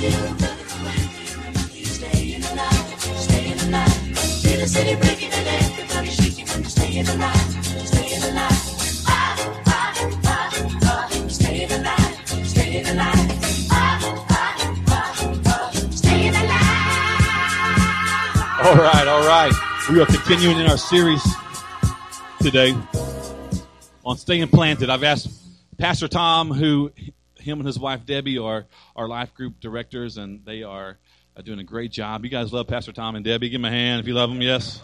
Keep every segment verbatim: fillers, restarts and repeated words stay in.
All right, all right. We are continuing in our series today on Staying Planted. I've asked Pastor Tom, who him and his wife Debbie are our life group directors, and they are uh, doing a great job. You guys love Pastor Tom and Debbie. Give them a hand if you love them, yes?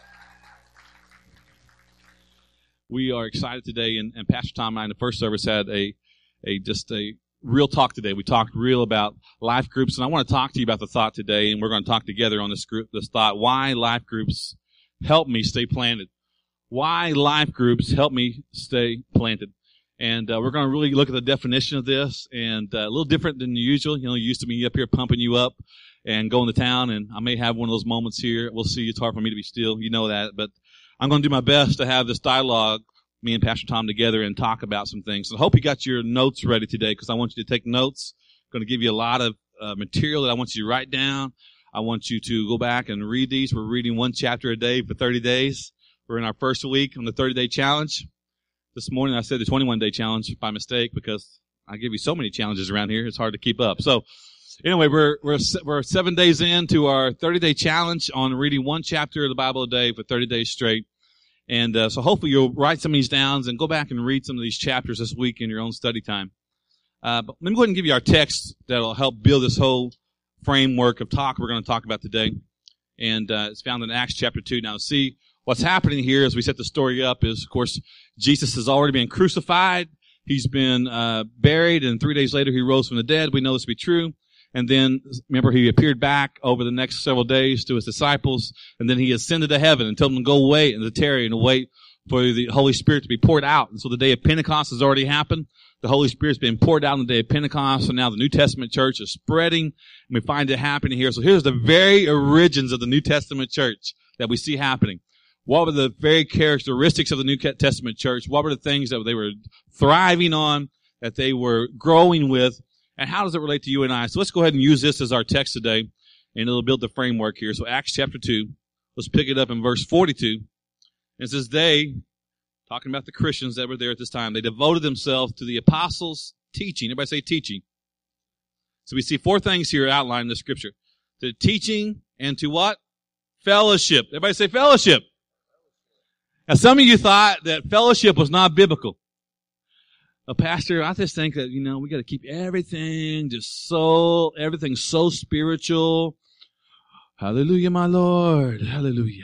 We are excited today, and, and Pastor Tom and I in the first service had a, a just a real talk today. We talked real about life groups, and I want to talk to you about the thought today, and we're going to talk together on this group, this thought, why life groups help me stay planted. Why life groups help me stay planted. And uh, we're going to really look at the definition of this, and uh, a little different than usual. You know, you used to be up here pumping you up and going to town, and I may have one of those moments here. We'll see. It's hard for me to be still. You know that. But I'm going to do my best to have this dialogue, me and Pastor Tom together, and talk about some things. So I hope you got your notes ready today, because I want you to take notes. I'm going to give you a lot of uh, material that I want you to write down. I want you to go back and read these. We're reading one chapter a day for thirty days. We're in our first week on the thirty-day challenge. This morning I said the twenty-one day challenge by mistake, because I give you so many challenges around here, it's hard to keep up. So anyway, we're we're we're seven days into our thirty-day challenge on reading one chapter of the Bible a day for thirty days straight. And uh, so hopefully you'll write some of these down and go back and read some of these chapters this week in your own study time. Uh, but let me go ahead and give you our text that'll help build this whole framework of talk we're going to talk about today. And uh, it's found in Acts chapter two. Now, see, what's happening here as we set the story up is, of course, Jesus has already been crucified. He's been uh, buried, and three days later he rose from the dead. We know this to be true. And then, remember, he appeared back over the next several days to his disciples, and then he ascended to heaven and told them to go away and to tarry and to wait for the Holy Spirit to be poured out. And so the day of Pentecost has already happened. The Holy Spirit's been poured out on the day of Pentecost, so now the New Testament church is spreading, and we find it happening here. So here's the very origins of the New Testament church that we see happening. What were the very characteristics of the New Testament church? What were the things that they were thriving on, that they were growing with? And how does it relate to you and I? So let's go ahead and use this as our text today, and it'll build the framework here. So Acts chapter two, let's pick it up in verse forty-two. It says, they, talking about the Christians that were there at this time, they devoted themselves to the apostles' teaching. Everybody say teaching. So we see four things here outlined in the scripture. To teaching and to what? Fellowship. Everybody say fellowship. Now some of you thought that fellowship was not biblical. Uh, Pastor, I just think that, you know, we got to keep everything just so, everything so spiritual. Hallelujah, my Lord. Hallelujah.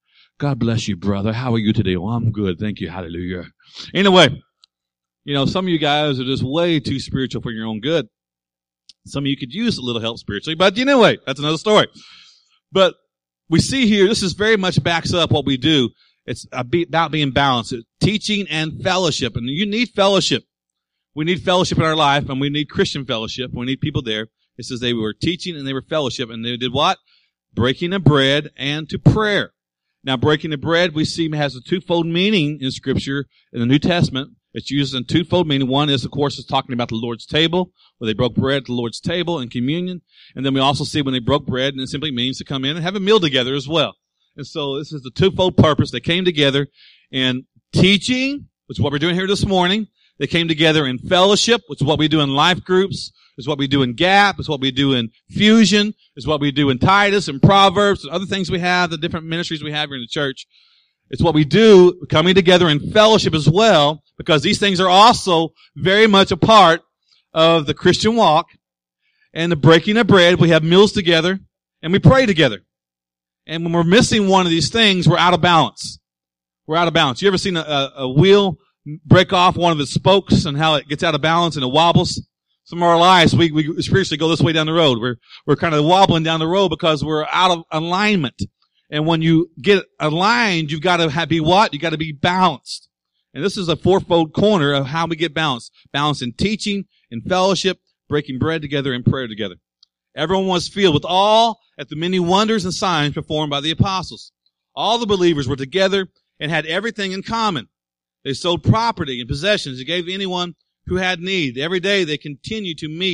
God bless you, brother. How are you today? Oh, I'm good. Thank you. Hallelujah. Anyway, you know, some of you guys are just way too spiritual for your own good. Some of you could use a little help spiritually, but anyway, that's another story. But we see here, this is very much backs up what we do. It's about being balanced. It's teaching and fellowship. And you need fellowship. We need fellowship in our life, and we need Christian fellowship. We need people there. It says they were teaching and they were fellowship. And they did what? Breaking of bread and to prayer. Now, breaking of bread, we see has a twofold meaning in Scripture in the New Testament. It's used in twofold meaning. One is, of course, it's talking about the Lord's table, where they broke bread at the Lord's table in communion. And then we also see when they broke bread, and it simply means to come in and have a meal together as well. And so this is the twofold purpose. They came together in teaching, which is what we're doing here this morning. They came together in fellowship, which is what we do in life groups. It's what we do in Gap. It's what we do in Fusion. It's what we do in Titus and Proverbs and other things we have, the different ministries we have here in the church. It's what we do coming together in fellowship as well, because these things are also very much a part of the Christian walk. And the breaking of bread, we have meals together and we pray together. And when we're missing one of these things, we're out of balance. We're out of balance. You ever seen a, a wheel break off one of its spokes and how it gets out of balance and it wobbles? Some of our lives, we, we spiritually go this way down the road. We're, we're kind of wobbling down the road because we're out of alignment. And when you get aligned, you've got to have, be what? You've got to be balanced. And this is a fourfold corner of how we get balanced. Balance in teaching, in fellowship, breaking bread together, and prayer together. Everyone was filled with awe at the many wonders and signs performed by the apostles. All the believers were together and had everything in common. They sold property and possessions and gave anyone who had need. Every day they continued to meet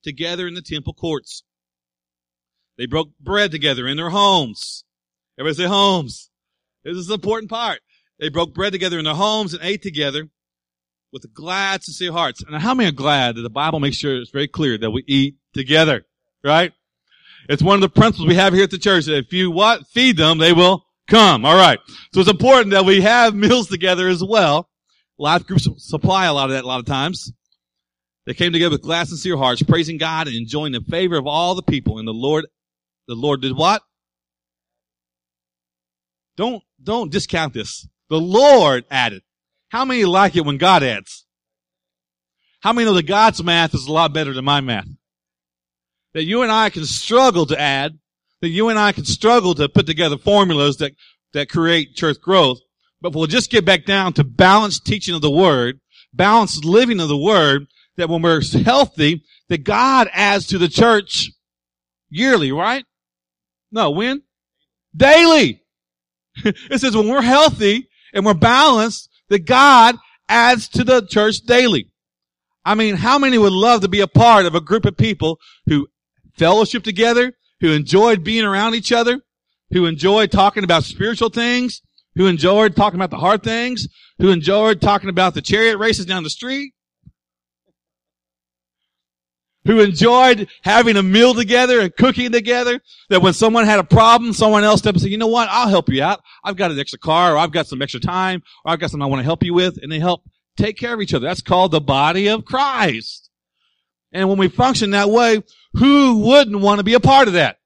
together in the temple courts. They broke bread together in their homes. Everybody say homes. This is the important part. They broke bread together in their homes and ate together with glad, sincere hearts. And how many are glad that the Bible makes sure it's very clear that we eat together, right? It's one of the principles we have here at the church that if you what? Feed them, they will come. All right. So it's important that we have meals together as well. Life groups supply a lot of that a lot of times. They came together with glad, sincere hearts, praising God and enjoying the favor of all the people. And the Lord, the Lord did what? Don't, don't discount this. The Lord added. How many like it when God adds? How many know that God's math is a lot better than my math? That you and I can struggle to add, that you and I can struggle to put together formulas that, that create church growth, but we'll just get back down to balanced teaching of the Word, balanced living of the Word, that when we're healthy, that God adds to the church yearly, right? No, when? Daily. It says when we're healthy and we're balanced, that God adds to the church daily. I mean, how many would love to be a part of a group of people who fellowship together, who enjoyed being around each other, who enjoyed talking about spiritual things, who enjoyed talking about the hard things, who enjoyed talking about the chariot races down the street, who enjoyed having a meal together and cooking together, that when someone had a problem, someone else stepped and said, you know what, I'll help you out. I've got an extra car, or I've got some extra time, or I've got something I want to help you with, and they help take care of each other. That's called the body of Christ. And when we function that way, who wouldn't want to be a part of that?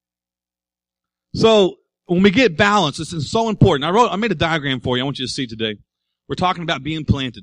So, when we get balance, this is so important. I wrote, I made a diagram for you I want you to see today. We're talking about being planted.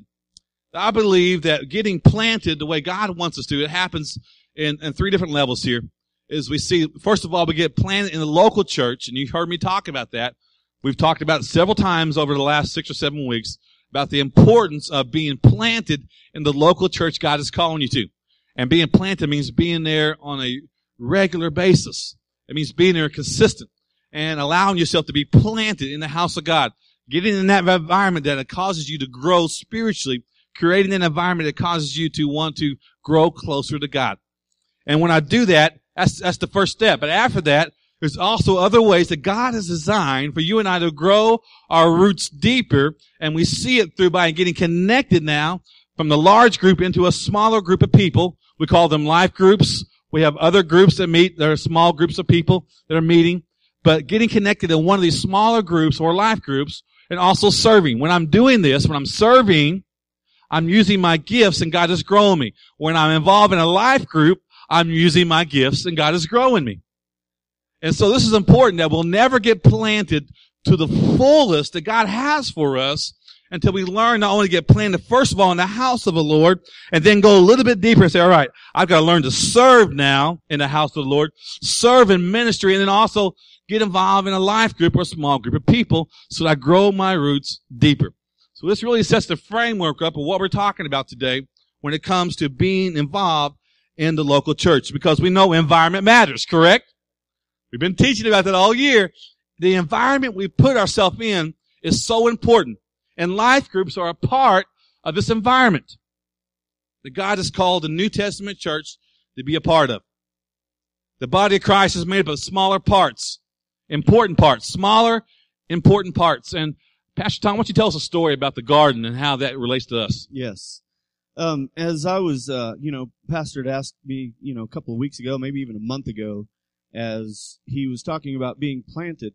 I believe that getting planted the way God wants us to, it happens in, in three different levels here. Is we see, first of all, we get planted in the local church, and you've heard me talk about that. We've talked about it several times over the last six or seven weeks about the importance of being planted in the local church God is calling you to. And being planted means being there on a regular basis. It means being there consistent and allowing yourself to be planted in the house of God. Getting in that environment that causes you to grow spiritually, creating an environment that causes you to want to grow closer to God. And when I do that, that's, that's the first step. But after that, there's also other ways that God has designed for you and I to grow our roots deeper. And we see it through by getting connected now from the large group into a smaller group of people. We call them life groups. We have other groups that meet. There are small groups of people that are meeting. But getting connected in one of these smaller groups or life groups, and also serving. When I'm doing this, when I'm serving, I'm using my gifts and God is growing me. When I'm involved in a life group, I'm using my gifts and God is growing me. And so this is important that we'll never get planted to the fullest that God has for us until we learn not only to get planted, first of all, in the house of the Lord, and then go a little bit deeper and say, all right, I've got to learn to serve now in the house of the Lord, serve in ministry, and then also get involved in a life group or a small group of people so that I grow my roots deeper. So this really sets the framework up of what we're talking about today when it comes to being involved in the local church, because we know environment matters, correct? We've been teaching about that all year. The environment we put ourselves in is so important, and life groups are a part of this environment that God has called the New Testament church to be a part of. The body of Christ is made up of smaller parts, important parts, smaller, important parts. And Pastor Tom, why don't you tell us a story about the garden and how that relates to us? Yes. Um, as I was, uh, you know, Pastor had asked me, you know, a couple of weeks ago, maybe even a month ago, as he was talking about being planted.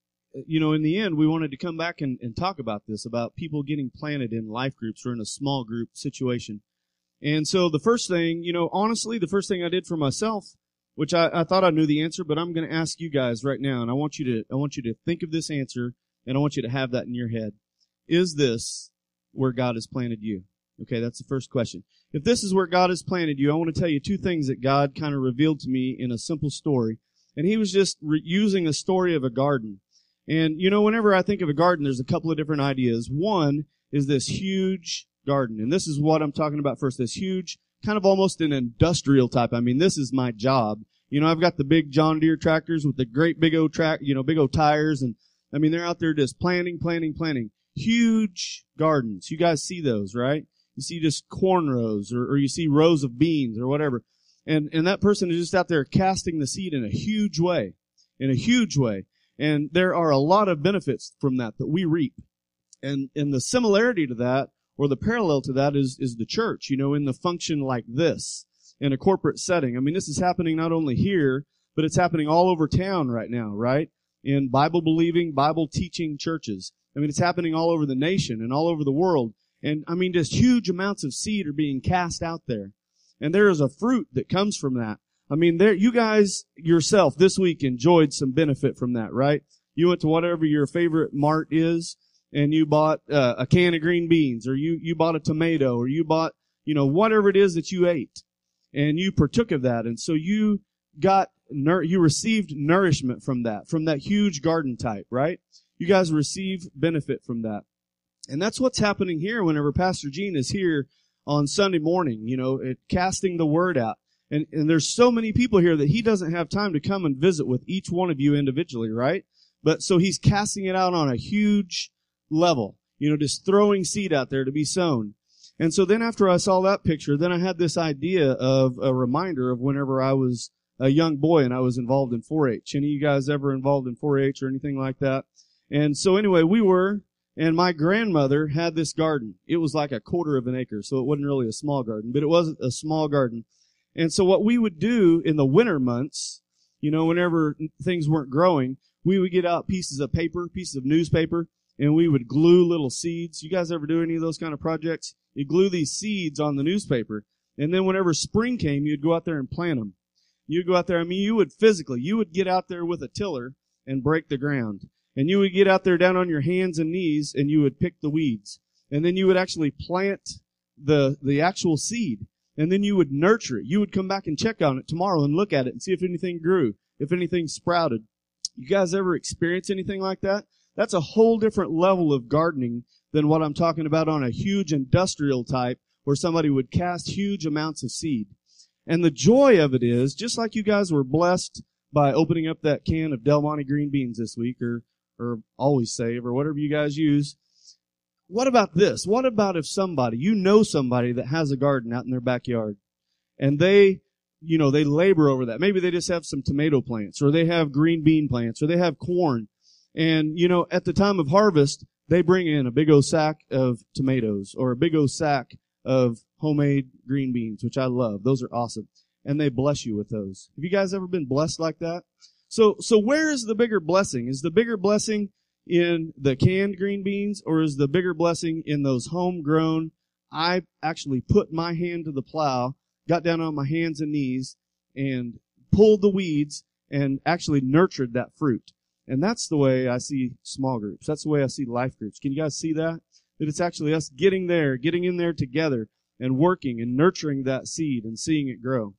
You know, in the end, we wanted to come back and, and talk about this, about people getting planted in life groups or in a small group situation. And so the first thing, you know, honestly, the first thing I did for myself, which I, I thought I knew the answer, but I'm going to ask you guys right now, and I want you to, I want you to think of this answer. And I want you to have that in your head. Is this where God has planted you? Okay, that's the first question. If this is where God has planted you, I want to tell you two things that God kind of revealed to me in a simple story. And he was just re- using a story of a garden. And, you know, whenever I think of a garden, there's a couple of different ideas. One is this huge garden. And this is what I'm talking about first, this huge, kind of almost an industrial type. I mean, this is my job. You know, I've got the big John Deere tractors with the great big old track, you know, big old tires, and I mean, they're out there just planting, planting, planting. Huge gardens. You guys see those, right? You see just corn rows, or, or you see rows of beans or whatever. And, and that person is just out there casting the seed in a huge way, in a huge way. And there are a lot of benefits from that that we reap. And, and the similarity to that, or the parallel to that is, is the church, you know, in the function like this, in a corporate setting. I mean, this is happening not only here, but it's happening all over town right now, right? In Bible-believing, Bible-teaching churches. I mean, it's happening all over the nation and all over the world. And, I mean, just huge amounts of seed are being cast out there. And there is a fruit that comes from that. I mean, there, you guys yourself this week enjoyed some benefit from that, right? You went to whatever your favorite mart is, and you bought uh, a can of green beans, or you, you bought a tomato, or you bought, you know, whatever it is that you ate. And you partook of that. And so you got, nur- you received nourishment from that, from that huge garden type, right? You guys receive benefit from that. And that's what's happening here whenever Pastor Gene is here on Sunday morning, you know, it, casting the word out. And, and there's so many people here that he doesn't have time to come and visit with each one of you individually, right? But so he's casting it out on a huge level, you know, just throwing seed out there to be sown. And so then after I saw that picture, then I had this idea of a reminder of whenever I was a young boy and I was involved in four H. Any of you guys ever involved in four H or anything like that? And so anyway, we were, and my grandmother had this garden. It was like a quarter of an acre, so it wasn't really a small garden, but it was a small garden. And so what we would do in the winter months, you know, whenever things weren't growing, we would get out pieces of paper, pieces of newspaper, and we would glue little seeds. You guys ever do any of those kind of projects? You glue these seeds on the newspaper, and then whenever spring came, you'd go out there and plant them. You'd go out there, I mean, you would physically, you would get out there with a tiller and break the ground. And you would get out there down on your hands and knees, and you would pick the weeds. And then you would actually plant the the actual seed. And then you would nurture it. You would come back and check on it tomorrow and look at it and see if anything grew, if anything sprouted. You guys ever experience anything like that? That's a whole different level of gardening than what I'm talking about on a huge industrial type where somebody would cast huge amounts of seed. And the joy of it is, just like you guys were blessed by opening up that can of Del Monte green beans this week, or or Always Save, or whatever you guys use. What about this? What about if somebody, you know somebody that has a garden out in their backyard, and they, you know, they labor over that. Maybe they just have some tomato plants, or they have green bean plants, or they have corn. And, you know, at the time of harvest, they bring in a big old sack of tomatoes, or a big old sack of homemade green beans, which I love. Those are awesome. And they bless you with those. Have you guys ever been blessed like that? So, so where is the bigger blessing? Is the bigger blessing in the canned green beans, or is the bigger blessing in those homegrown? I actually put my hand to the plow, got down on my hands and knees, and pulled the weeds, and actually nurtured that fruit. And that's the way I see small groups. That's the way I see life groups. Can you guys see that? That it's actually us getting there, getting in there together, and working and nurturing that seed and seeing it grow.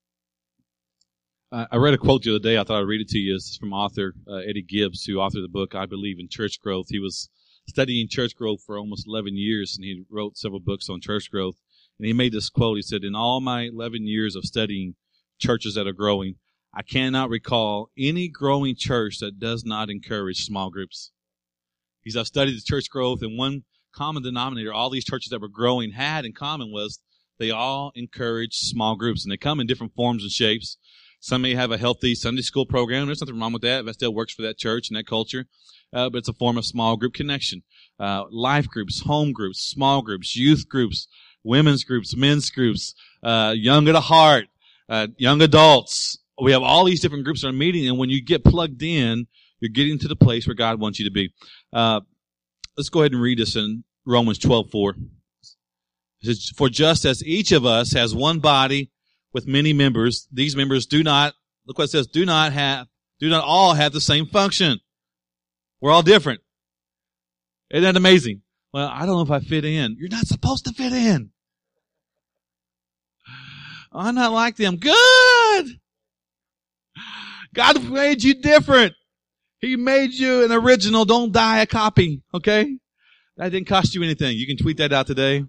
I read a quote the other day. I thought I'd read it to you. It's from author uh, Eddie Gibbs, who authored the book, I Believe in Church Growth. He was studying church growth for almost eleven years, and he wrote several books on church growth. And he made this quote. He said, in all my eleven years of studying churches that are growing, I cannot recall any growing church that does not encourage small groups. He said, I've studied the church growth, and one common denominator all these churches that were growing had in common was they all encourage small groups, and they come in different forms and shapes. Some may have a healthy Sunday school program. There's nothing wrong with that. That still works for that church and that culture. Uh, but it's a form of small group connection. Uh, life groups, home groups, small groups, youth groups, women's groups, men's groups, uh, young at heart, uh, young adults. We have all these different groups that are meeting, and when you get plugged in, you're getting to the place where God wants you to be. Uh, let's go ahead and read this in Romans twelve four. It says, for just as each of us has one body with many members, these members do not, look what it says, do not have, do not all have the same function. We're all different. Isn't that amazing? Well, I don't know if I fit in. You're not supposed to fit in. I'm not like them. Good! God made you different. He made you an original. Don't die a copy, okay? That didn't cost you anything. You can tweet that out today.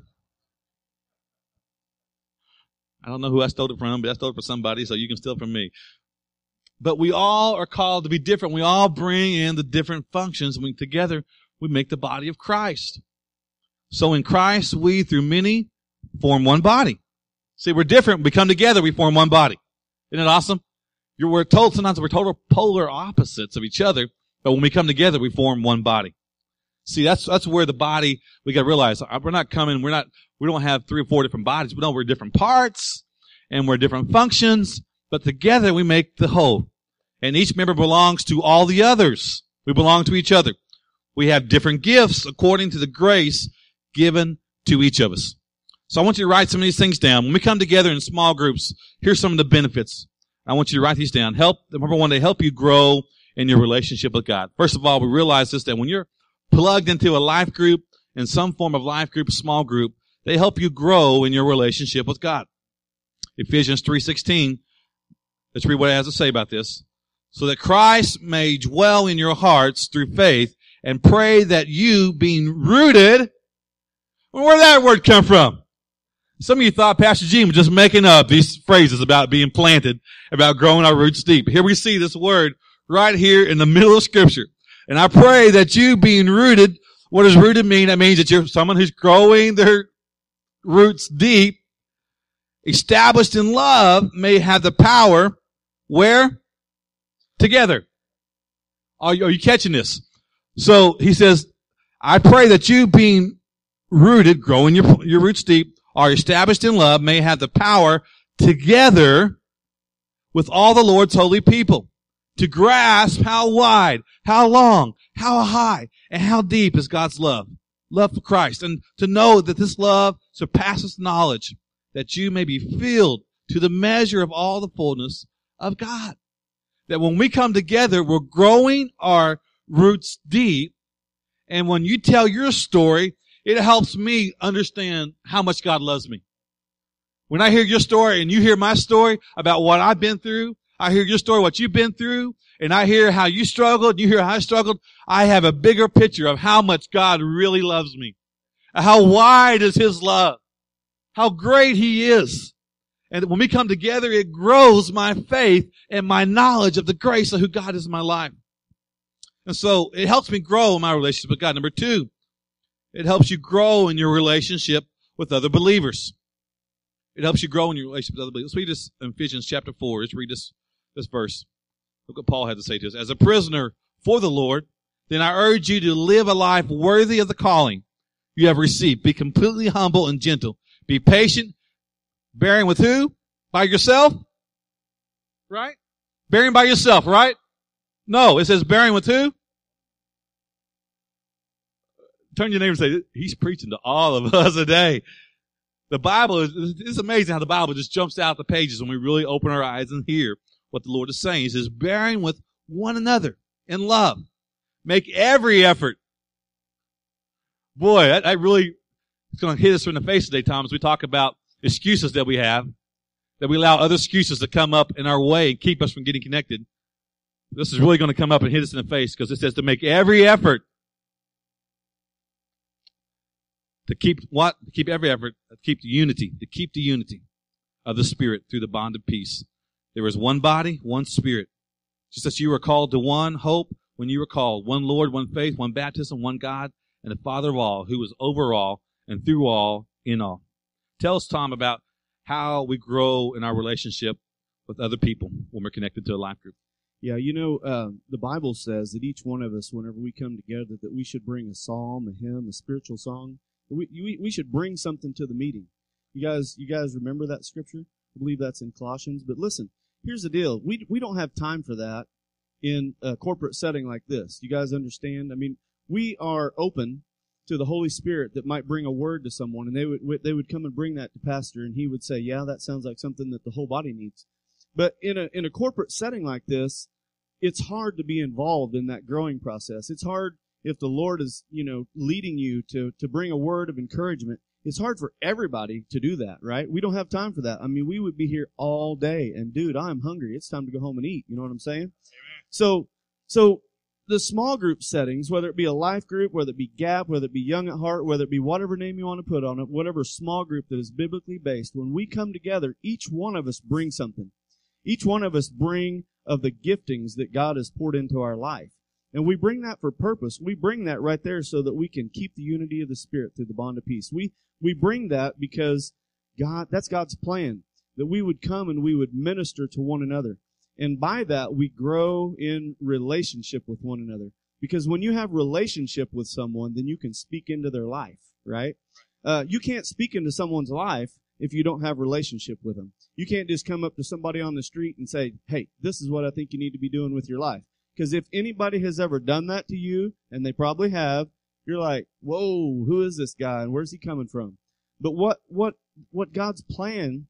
I don't know who I stole it from, but I stole it from somebody, so you can steal it from me. But we all are called to be different. We all bring in the different functions, and we, together we make the body of Christ. So in Christ, we, through many, form one body. See, we're different. We come together, we form one body. Isn't it awesome? You're, we're told sometimes we're total polar opposites of each other, but when we come together, we form one body. See, that's that's where the body, we got to realize, we're not coming, we're not, we don't have three or four different bodies. We know we're different parts, and we're different functions, but together we make the whole. And each member belongs to all the others. We belong to each other. We have different gifts according to the grace given to each of us. So I want you to write some of these things down. When we come together in small groups, here's some of the benefits. I want you to write these down. Help, number one, they help you grow in your relationship with God. First of all, we realize this, that when you're plugged into a life group, in some form of life group, small group, they help you grow in your relationship with God. Ephesians three sixteen, let's read what it has to say about this. So that Christ may dwell in your hearts through faith, and pray that you, being rooted, where did that word come from? Some of you thought Pastor Gene was just making up these phrases about being planted, about growing our roots deep. Here we see this word right here in the middle of Scripture. And I pray that you, being rooted, what does rooted mean? That means that you're someone who's growing their roots deep, established in love, may have the power, where? Together. Are you, are you catching this? So he says, I pray that you, being rooted, growing your, your roots deep, are established in love, may have the power together with all the Lord's holy people to grasp how wide, how long, how high, and how deep is God's love. Love for Christ. And to know that this love surpasses knowledge, that you may be filled to the measure of all the fullness of God. That when we come together, we're growing our roots deep. And when you tell your story, it helps me understand how much God loves me. When I hear your story and you hear my story about what I've been through, I hear your story, what you've been through, and I hear how you struggled, you hear how I struggled, I have a bigger picture of how much God really loves me. How wide is His love. How great He is. And when we come together, it grows my faith and my knowledge of the grace of who God is in my life. And so it helps me grow in my relationship with God. Number two, it helps you grow in your relationship with other believers. It helps you grow in your relationship with other believers. Let's read this in Ephesians chapter four. Let's read this, this verse. Look what Paul had to say to us. As a prisoner for the Lord, then I urge you to live a life worthy of the calling you have received. Be completely humble and gentle. Be patient, bearing with who? By yourself? Right? Bearing by yourself, right? No, it says bearing with who? Turn to your neighbor and say, he's preaching to all of us today. The Bible is, it's amazing how the Bible just jumps out the pages when we really open our eyes and hear what the Lord is saying. He says, bearing with one another in love. Make every effort. Boy, that, that really, it's going to hit us in the face today, Tom, as we talk about excuses that we have, that we allow other excuses to come up in our way and keep us from getting connected. This is really going to come up and hit us in the face because it says to make every effort to keep what? To keep every effort, to keep the unity, to keep the unity of the Spirit through the bond of peace. There is one body, one Spirit. Just as you were called to one hope when you were called, one Lord, one faith, one baptism, one God, and the Father of all, who is over all and through all in all. Tell us, Tom, about how we grow in our relationship with other people when we're connected to a life group. Yeah, you know, uh, the Bible says that each one of us, whenever we come together, that we should bring a psalm, a hymn, a spiritual song. We, we, we should bring something to the meeting. You guys, you guys remember that scripture? I believe that's in Colossians. But listen, here's the deal. We, we don't have time for that in a corporate setting like this. You guys understand? I mean, we are open to the Holy Spirit that might bring a word to someone, and they would, they would come and bring that to Pastor, and he would say, yeah, that sounds like something that the whole body needs. But in a, in a corporate setting like this, it's hard to be involved in that growing process. It's hard if the Lord is, you know, leading you to, to bring a word of encouragement. It's hard for everybody to do that, right? We don't have time for that. I mean, we would be here all day, and dude, I'm hungry. It's time to go home and eat. You know what I'm saying? Amen. So, so the small group settings, whether it be a life group, whether it be Gap, whether it be Young at Heart, whether it be whatever name you want to put on it, whatever small group that is biblically based, when we come together, each one of us brings something. Each one of us bring of the giftings that God has poured into our life. And we bring that for purpose. We bring that right there so that we can keep the unity of the Spirit through the bond of peace. We we bring that because God, that's God's plan, that we would come and we would minister to one another. And by that, we grow in relationship with one another. Because when you have relationship with someone, then you can speak into their life, right? Uh, you can't speak into someone's life if you don't have relationship with them. You can't just come up to somebody on the street and say, hey, this is what I think you need to be doing with your life. Because if anybody has ever done that to you, and they probably have, you're like, whoa, who is this guy and where's he coming from? But what, what, what God's plan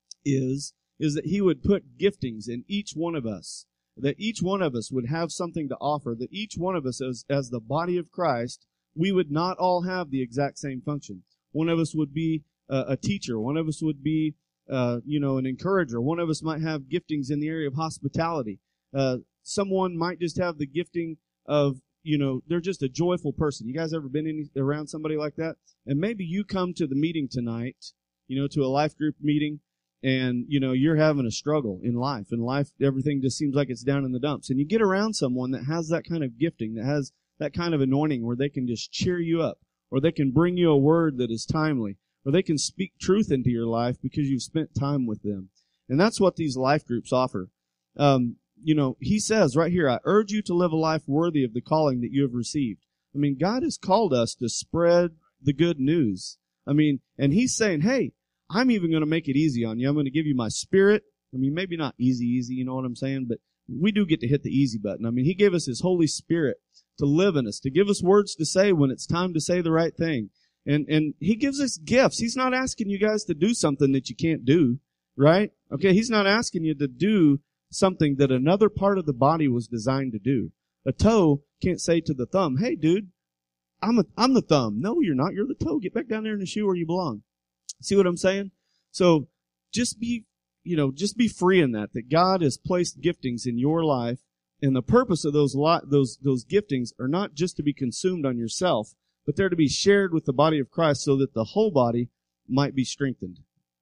is, is that he would put giftings in each one of us, that each one of us would have something to offer, that each one of us as, as the body of Christ, we would not all have the exact same function. One of us would be uh, a teacher. One of us would be, uh, you know, an encourager. One of us might have giftings in the area of hospitality. Uh, someone might just have the gifting of, you know, they're just a joyful person. You guys ever been in, around somebody like that? And maybe you come to the meeting tonight, you know, to a life group meeting, and, you know, you're having a struggle in life. In life, everything just seems like it's down in the dumps. And you get around someone that has that kind of gifting, that has that kind of anointing where they can just cheer you up, or they can bring you a word that is timely, or they can speak truth into your life because you've spent time with them. And that's what these life groups offer. Um, you know, he says right here, I urge you to live a life worthy of the calling that you have received. I mean, God has called us to spread the good news. I mean, and he's saying, hey, I'm even going to make it easy on you. I'm going to give you my spirit. I mean, maybe not easy, easy, you know what I'm saying? But we do get to hit the easy button. I mean, he gave us his Holy Spirit to live in us, to give us words to say when it's time to say the right thing. And, and he gives us gifts. He's not asking you guys to do something that you can't do, right? Okay, he's not asking you to do something that another part of the body was designed to do. A toe can't say to the thumb, hey, dude, I'm a, I'm the thumb. No, you're not. You're the toe. Get back down there in the shoe where you belong. See what I'm saying? So just be, you know, just be free in that, that God has placed giftings in your life, and the purpose of those lot, those, those giftings are not just to be consumed on yourself, but they're to be shared with the body of Christ so that the whole body might be strengthened.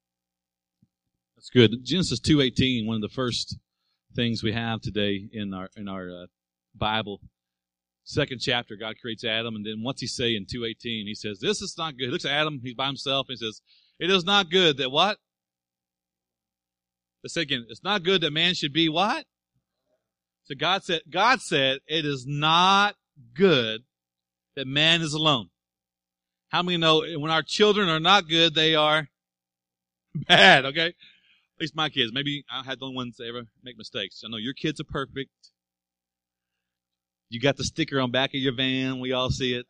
That's good. Genesis two eighteen, one of the first things we have today in our, in our, uh, Bible. Second chapter, God creates Adam, and then what's he say in two eighteen? He says, this is not good. He looks at Adam, he's by himself, and he says, it is not good that what? Let's say again, it's not good that man should be what? So God said, God said, it is not good that man is alone. How many know when our children are not good, they are bad, okay? At least my kids. Maybe I had the only ones that ever make mistakes. I know your kids are perfect. You got the sticker on back of your van. We all see it.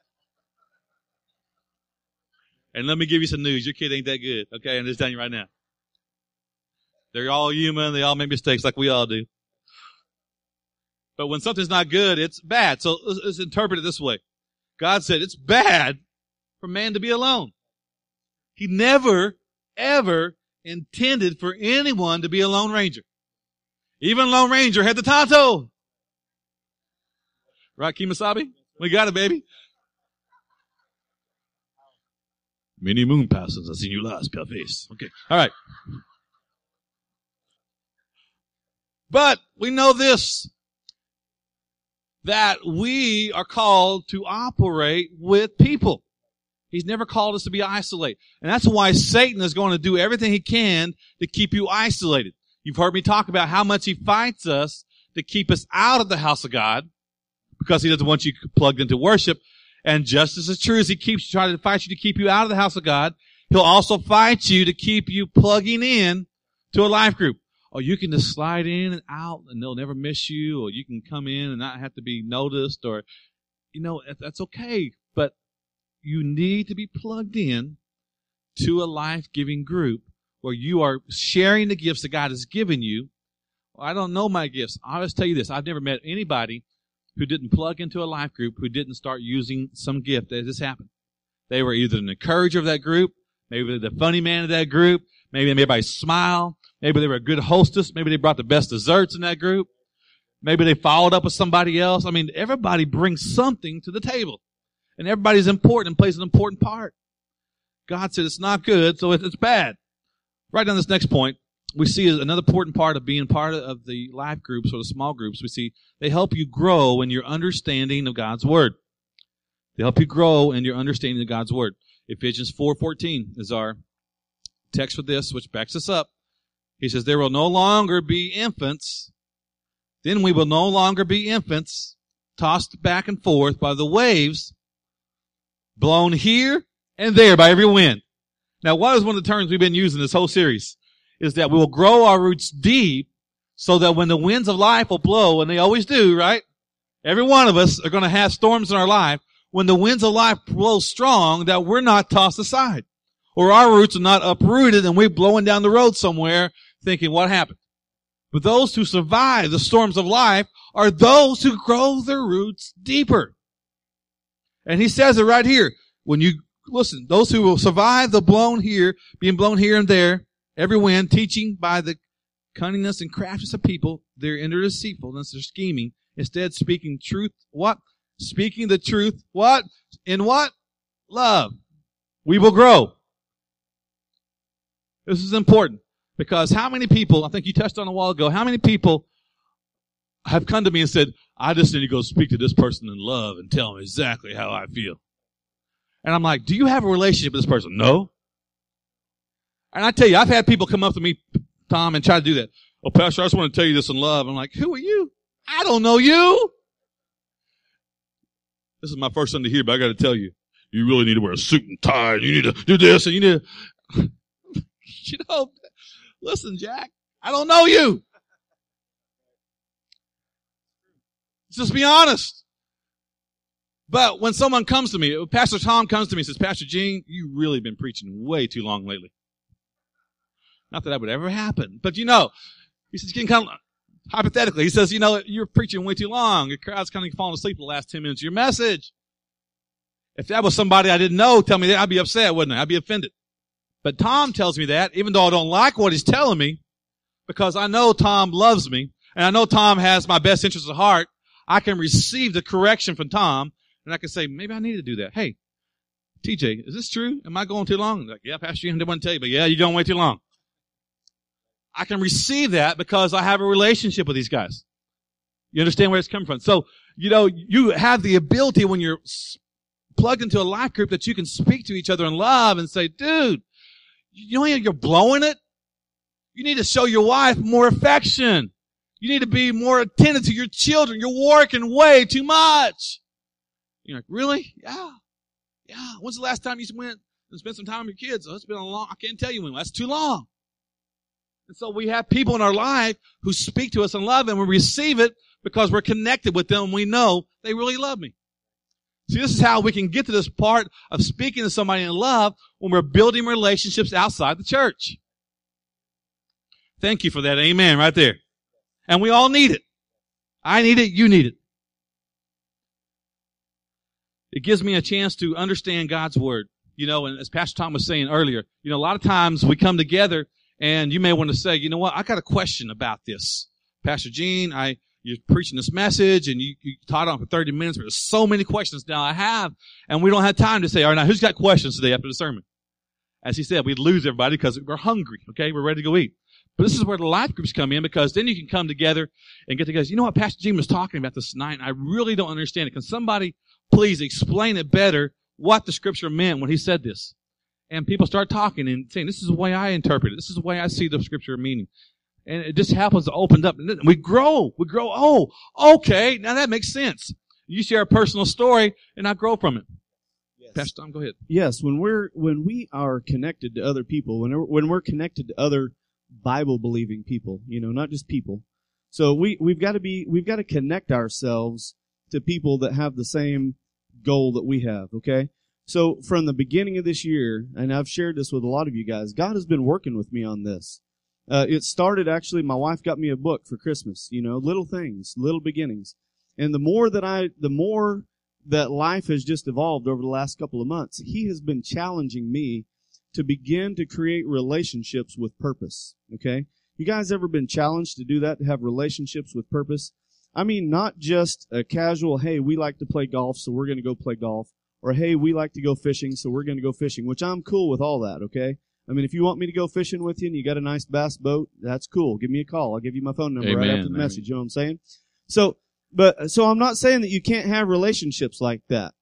And let me give you some news. Your kid ain't that good. Okay, I'm just telling you right now. They're all human. They all make mistakes like we all do. But when something's not good, it's bad. So let's, let's interpret it this way. God said it's bad for man to be alone. He never, ever intended for anyone to be a Lone Ranger. Even Lone Ranger had the Tonto. Right, Kemosabe? We got it, baby. Many moon passes. I seen you last, pale face. Okay. All right. But we know this, that we are called to operate with people. He's never called us to be isolated. And that's why Satan is going to do everything he can to keep you isolated. You've heard me talk about how much he fights us to keep us out of the house of God because he doesn't want you plugged into worship. And just as true as he keeps trying to fight you to keep you out of the house of God, he'll also fight you to keep you plugging in to a life group. Or you can just slide in and out and they'll never miss you, or you can come in and not have to be noticed, or, you know, that's okay. But you need to be plugged in to a life-giving group where you are sharing the gifts that God has given you. Well, I don't know my gifts. I'll just tell you this. I've never met anybody who didn't plug into a life group, who didn't start using some gift as this happened. They were either an encourager of that group, maybe the funny man of that group, maybe they made everybody smile, maybe they were a good hostess, maybe they brought the best desserts in that group, maybe they followed up with somebody else. I mean, everybody brings something to the table, and everybody's important and plays an important part. God said it's not good, so it's bad. Right down this next point, we see another important part of being part of the life groups or the small groups. We see they help you grow in your understanding of God's Word. They help you grow in your understanding of God's Word. Ephesians four fourteen is our text for this, which backs us up. He says, there will no longer be infants. Then we will no longer be infants, tossed back and forth by the waves, blown here and there by every wind. Now, what is one of the terms we've been using this whole series? Is that we will grow our roots deep so that when the winds of life will blow, and they always do, right? Every one of us are going to have storms in our life. When the winds of life blow strong, that we're not tossed aside. Or our roots are not uprooted and we're blowing down the road somewhere thinking, what happened? But those who survive the storms of life are those who grow their roots deeper. And he says it right here. When you, listen, those who will survive the blown here, being blown here and there, every wind, teaching by the cunningness and craftiness of people, their inner deceitfulness, their scheming, instead speaking truth, what? Speaking the truth, what? In what? Love. We will grow. This is important because how many people, I think you touched on a while ago, how many people have come to me and said, I just need to go speak to this person in love and tell them exactly how I feel. And I'm like, do you have a relationship with this person? No. And I tell you, I've had people come up to me, Tom, and try to do that. Oh, Pastor, I just want to tell you this in love. I'm like, who are you? I don't know you. This is my first Sunday here, but I got to tell you, you really need to wear a suit and tie. And you need to do this, and you need to, you know, listen, Jack, I don't know you. Just be honest. But when someone comes to me, Pastor Tom comes to me and says, Pastor Gene, you've really been preaching way too long lately. Not that that would ever happen, but you know, he says, you can come, hypothetically, he says, you know, you're preaching way too long. Your crowd's kind of falling asleep the last ten minutes of your message. If that was somebody I didn't know, tell me that, I'd be upset, wouldn't I? I'd be offended. But Tom tells me that, even though I don't like what he's telling me, because I know Tom loves me, and I know Tom has my best interests at heart, I can receive the correction from Tom, and I can say, maybe I need to do that. Hey, T J, is this true? Am I going too long? Like, yeah, Pastor Jim didn't want to tell you, but yeah, you're going way too long. I can receive that because I have a relationship with these guys. You understand where it's coming from? So, you know, you have the ability when you're plugged into a life group that you can speak to each other in love and say, dude, you know you're blowing it? You need to show your wife more affection. You need to be more attentive to your children. You're working way too much. You're like, really? Yeah. Yeah. When's the last time you went and spent some time with your kids? Oh, it's been a long, I can't tell you when. That's too long. And so we have people in our life who speak to us in love, and we receive it because we're connected with them and we know they really love me. See, this is how we can get to this part of speaking to somebody in love when we're building relationships outside the church. Thank you for that. Amen. Right there. And we all need it. I need it. You need it. It gives me a chance to understand God's word. You know, and as Pastor Tom was saying earlier, you know, a lot of times we come together and you may want to say, you know what, I got a question about this. Pastor Gene, I, you're preaching this message and you, you taught on for thirty minutes, but there's so many questions now I have, and we don't have time to say, all right, now who's got questions today after the sermon? As he said, we'd lose everybody because we're hungry, okay? We're ready to go eat. But this is where the life groups come in, because then you can come together and get together. You know what, Pastor Gene was talking about this tonight, and I really don't understand it. Can somebody please explain it better what the scripture meant when he said this? And people start talking and saying, this is the way I interpret it. This is the way I see the scripture meaning. And it just happens to open up. And we grow. We grow. Oh, okay. Now that makes sense. You share a personal story and I grow from it. Yes. Pastor Tom, go ahead. Yes. When we're, when we are connected to other people, when we're, when we're connected to other Bible-believing people, you know, not just people. So we, we've got to be, we've got to connect ourselves to people that have the same goal that we have. Okay. So from the beginning of this year, and I've shared this with a lot of you guys, God has been working with me on this. Uh, it started actually, my wife got me a book for Christmas, you know, little things, little beginnings. And the more that I, the more that life has just evolved over the last couple of months, He has been challenging me to begin to create relationships with purpose. Okay? You guys ever been challenged to do that, to have relationships with purpose? I mean, not just a casual, hey, we like to play golf, so we're going to go play golf. Or, hey, we like to go fishing, so we're going to go fishing, which I'm cool with all that, okay? I mean, if you want me to go fishing with you and you got a nice bass boat, that's cool. Give me a call. I'll give you my phone number Amen. right after the Amen. message. You know what I'm saying? So, but, so I'm not saying that you can't have relationships like that.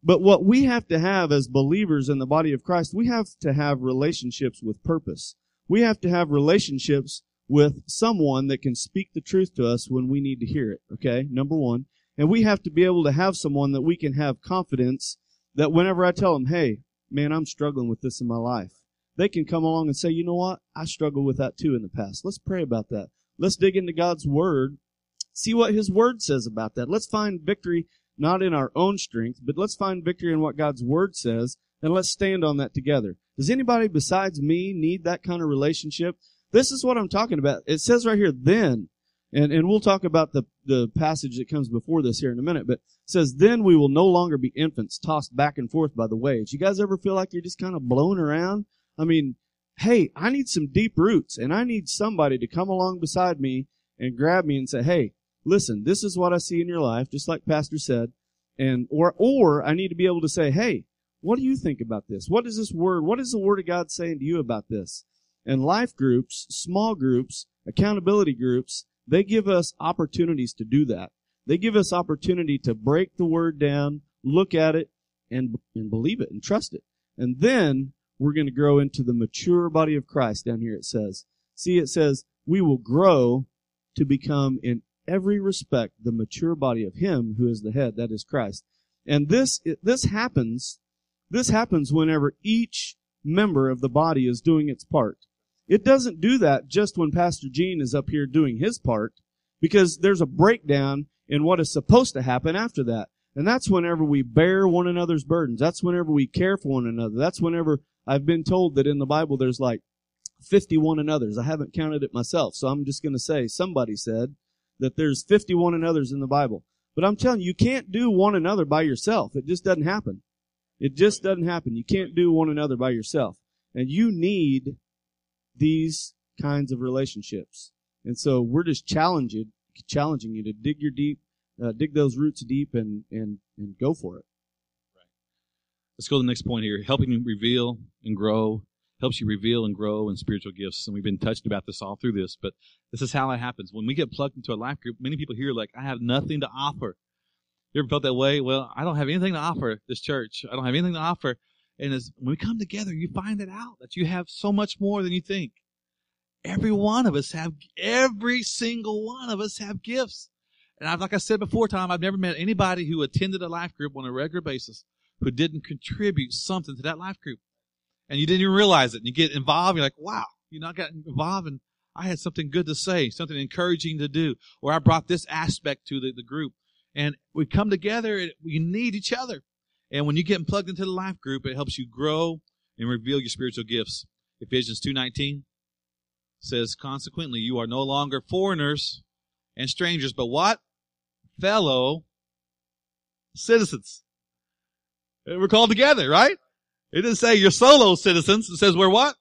But what we have to have as believers in the body of Christ, we have to have relationships with purpose. We have to have relationships with someone that can speak the truth to us when we need to hear it, okay? Number one. And we have to be able to have someone that we can have confidence that whenever I tell them, hey, man, I'm struggling with this in my life, they can come along and say, you know what? I struggled with that too in the past. Let's pray about that. Let's dig into God's Word, see what His Word says about that. Let's find victory not in our own strength, but let's find victory in what God's Word says, and let's stand on that together. Does anybody besides me need that kind of relationship? This is what I'm talking about. It says right here, then, and, and we'll talk about the, the passage that comes before this here in a minute, but it says, then we will no longer be infants tossed back and forth by the waves. You guys ever feel like you're just kind of blown around? I mean, hey, I need some deep roots, and I need somebody to come along beside me and grab me and say, hey, listen, this is what I see in your life, just like Pastor said, and or or I need to be able to say, hey, what do you think about this? What is this word? What is the Word of God saying to you about this? And life groups, small groups, accountability groups, they give us opportunities to do that. They give us opportunity to break the Word down, look at it, and and believe it and trust it. And then we're going to grow into the mature body of Christ down here, it says. See, it says, we will grow to become in every respect the mature body of Him who is the head, that is Christ. And this, this happens, this happens whenever each member of the body is doing its part. It doesn't do that just when Pastor Gene is up here doing his part, because there's a breakdown in what is supposed to happen after that. And that's whenever we bear one another's burdens. That's whenever we care for one another. That's whenever I've been told that in the Bible there's like fifty-one another's. I haven't counted it myself, so I'm just going to say somebody said that there's fifty-one another's in the Bible. But I'm telling you, you can't do one another by yourself. It just doesn't happen. It just doesn't happen. You can't do one another by yourself. And you need these kinds of relationships. And so we're just challenging, challenging you to dig your deep, uh, dig those roots deep and, and, and go for it. Right. Let's go to the next point here. Helping you reveal and grow, helps you reveal and grow in spiritual gifts. And we've been touched about this all through this, but this is how it happens. When we get plugged into a life group, many people here are like, I have nothing to offer. You ever felt that way? Well, I don't have anything to offer this church. I don't have anything to offer. And as when we come together, you find it out that you have so much more than you think. Every one of us have, every single one of us have gifts. And I've, like I said before, Tom, I've never met anybody who attended a life group on a regular basis who didn't contribute something to that life group. And you didn't even realize it. And you get involved, you're like, wow, you know, I got involved and I had something good to say, something encouraging to do, or I brought this aspect to the, the group. And we come together and we need each other. And when you get plugged into the life group, it helps you grow and reveal your spiritual gifts. Ephesians two nineteen says, consequently, you are no longer foreigners and strangers, but what? Fellow citizens. And we're called together, right? It didn't say you're solo citizens. It says we're what?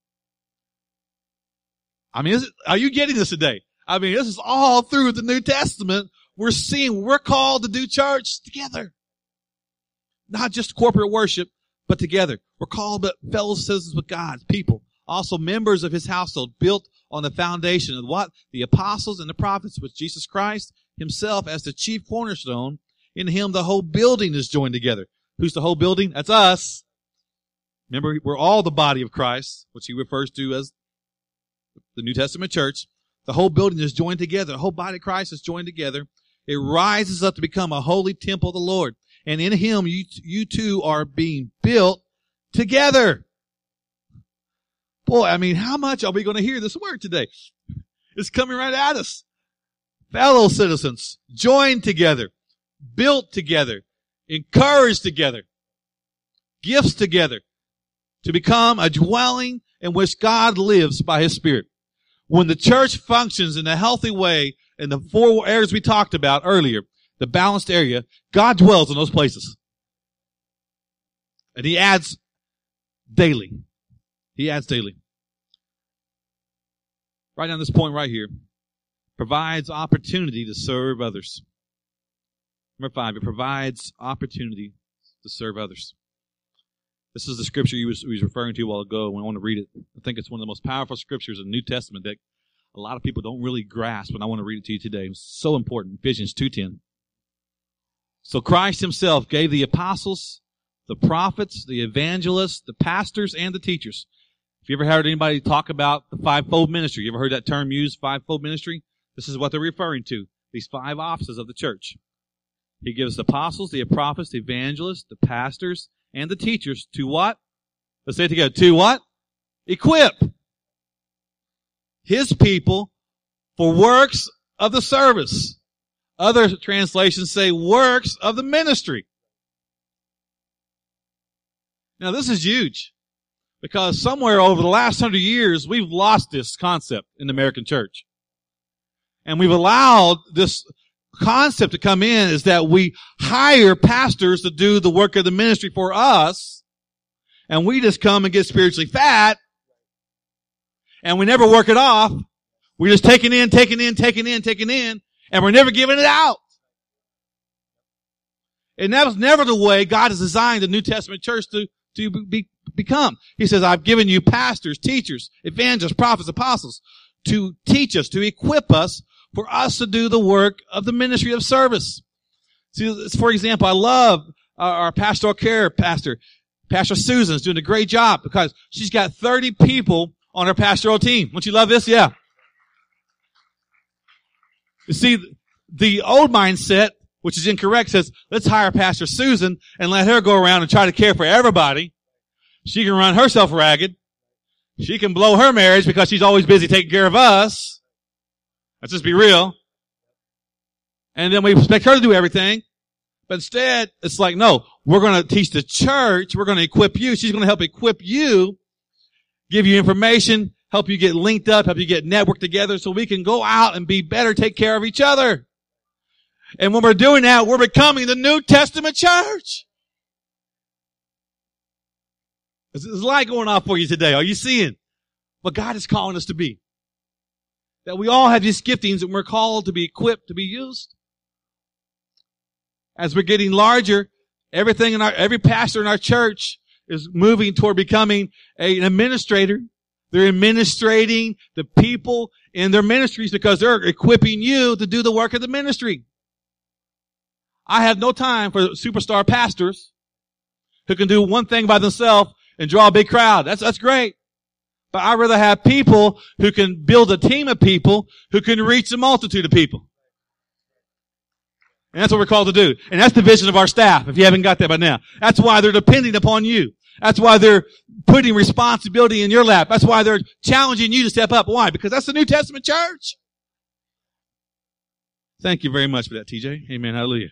I mean, is it, are you getting this today? I mean, this is all through the New Testament. We're seeing we're called to do church together. Not just corporate worship, but together. We're called but fellow citizens with God's people. Also members of His household, built on the foundation of what? The apostles and the prophets, with Jesus Christ Himself as the chief cornerstone. In Him the whole building is joined together. Who's the whole building? That's us. Remember, we're all the body of Christ, which He refers to as the New Testament church. The whole building is joined together. The whole body of Christ is joined together. It rises up to become a holy temple of the Lord. And in Him, you, you two are being built together. Boy, I mean, how much are we going to hear this word today? It's coming right at us. Fellow citizens, joined together, built together, encouraged together, gifts together, to become a dwelling in which God lives by His Spirit. When the church functions in a healthy way in the four areas we talked about earlier, the balanced area, God dwells in those places. And He adds daily. He adds daily. Right on this point right here. Provides opportunity to serve others. Number five, it provides opportunity to serve others. This is the scripture he was, he was referring to a while ago, and I want to read it. I think it's one of the most powerful scriptures in the New Testament that a lot of people don't really grasp, and I want to read it to you today. It's so important. Ephesians two ten So Christ himself gave the apostles, the prophets, the evangelists, the pastors, and the teachers. If you ever heard anybody talk about the fivefold ministry, you ever heard that term used, fivefold ministry? This is what they're referring to, these five offices of the church. He gives the apostles, the prophets, the evangelists, the pastors, and the teachers to what? Let's say it together. To what? Equip his people for works of the service. Other translations say works of the ministry. Now this is huge because somewhere over the last hundred years we've lost this concept in the American church. And we've allowed this concept to come in is that we hire pastors to do the work of the ministry for us, and we just come and get spiritually fat, and we never work it off. We're just taking in, taking in, taking in, taking in, and we're never giving it out. And that was never the way God has designed the New Testament church to, to be, become. He says, I've given you pastors, teachers, evangelists, prophets, apostles to teach us, to equip us for us to do the work of the ministry of service. See, for example, I love our, our pastoral care pastor. Pastor Susan's doing a great job because she's got thirty people on her pastoral team. Don't you love this? Yeah. You see, the old mindset, which is incorrect, says, let's hire Pastor Susan and let her go around and try to care for everybody. She can run herself ragged. She can blow her marriage because she's always busy taking care of us. Let's just be real. And then we expect her to do everything. But instead, it's like, no, we're going to teach the church. We're going to equip you. She's going to help equip you, give you information, help you get linked up, help you get networked together so we can go out and be better, take care of each other. And when we're doing that, we're becoming the New Testament church. There's a light going off for you today. Are you seeing what God is calling us to be? That we all have these giftings and we're called to be equipped to be used. As we're getting larger, everything in our, every pastor in our church is moving toward becoming a, an administrator. They're administrating the people in their ministries because they're equipping you to do the work of the ministry. I have no time for superstar pastors who can do one thing by themselves and draw a big crowd. That's, that's great. But I'd rather have people who can build a team of people who can reach a multitude of people. And that's what we're called to do. And that's the vision of our staff, if you haven't got that by now. That's why they're depending upon you. That's why they're putting responsibility in your lap. That's why they're challenging you to step up. Why? Because that's the New Testament church. Thank you very much for that, T J. Amen. Hallelujah.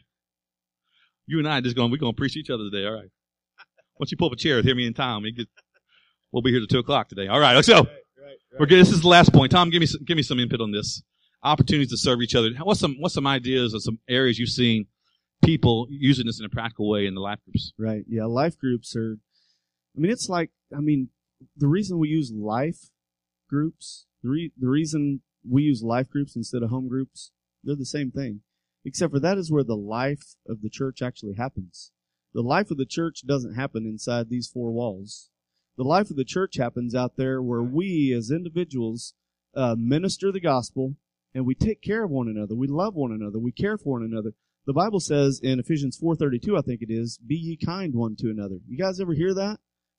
You and I are just going, we're going to preach each other today. All right. Once you pull up a chair, hear me in time. We'll be here till two o'clock today. All right. Let's go. Right, right, right. We're good. This is the last point. Tom, give me some, give me some input on this. Opportunities to serve each other. What's some, what's some ideas or some areas you've seen people using this in a practical way in the life groups? Right. Yeah. Life groups are, I mean, it's like, I mean, the reason we use life groups, the, re, the reason we use life groups instead of home groups, they're the same thing. Except for that is where the life of the church actually happens. The life of the church doesn't happen inside these four walls. The life of the church happens out there where we as individuals uh, minister the gospel and we take care of one another. We love one another. We care for one another. The Bible says in Ephesians four thirty-two, I think it is, be ye kind one to another. You guys ever hear that?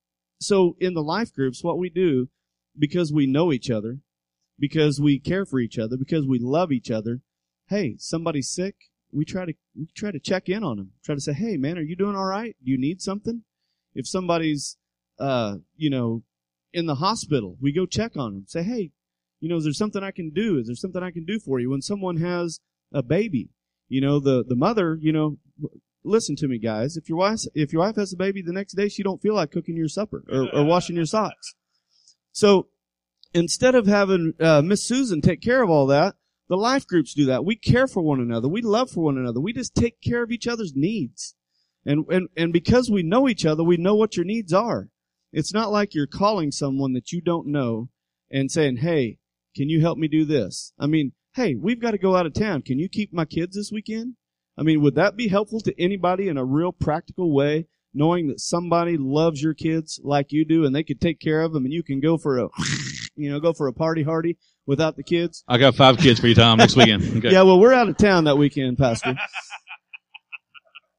So in the life groups, what we do, because we know each other, because we care for each other, because we love each other, hey, somebody's sick, we try to we try to check in on them. Try to say, hey, man, are you doing all right? Do you need something? If somebody's, uh, you know, in the hospital, we go check on them. Say, hey, you know, is there something I can do? Is there something I can do for you? When someone has a baby, you know, the, the mother, you know, listen to me, guys. If your wife if your wife has a baby, the next day she don't feel like cooking your supper or, or washing your socks. So instead of having uh, Miss Susan take care of all that, the life groups do that. We care for one another. We love for one another. We just take care of each other's needs. And, and, and because we know each other, we know what your needs are. It's not like you're calling someone that you don't know and saying, hey, can you help me do this? I mean, hey, we've got to go out of town. Can you keep my kids this weekend? I mean, would that be helpful to anybody in a real practical way, knowing that somebody loves your kids like you do and they could take care of them and you can go for a, you know, go for a party hardy without the kids? I got five kids for you, Tom, next weekend. Okay. Yeah, well, we're out of town that weekend, Pastor.